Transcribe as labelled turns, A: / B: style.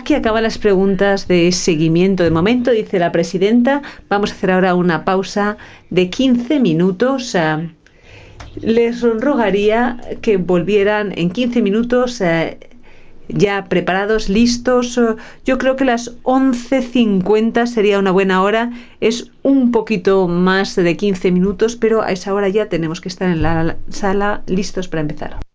A: aquí acaban las preguntas de seguimiento de momento, dice la presidenta. Vamos a hacer ahora una pausa de 15 minutos. Les rogaría que volvieran en 15 minutos ya preparados, listos. Yo creo que las 11:50 sería una buena hora. Es un poquito más de 15 minutos, pero a esa hora ya tenemos que estar en la sala listos para empezar.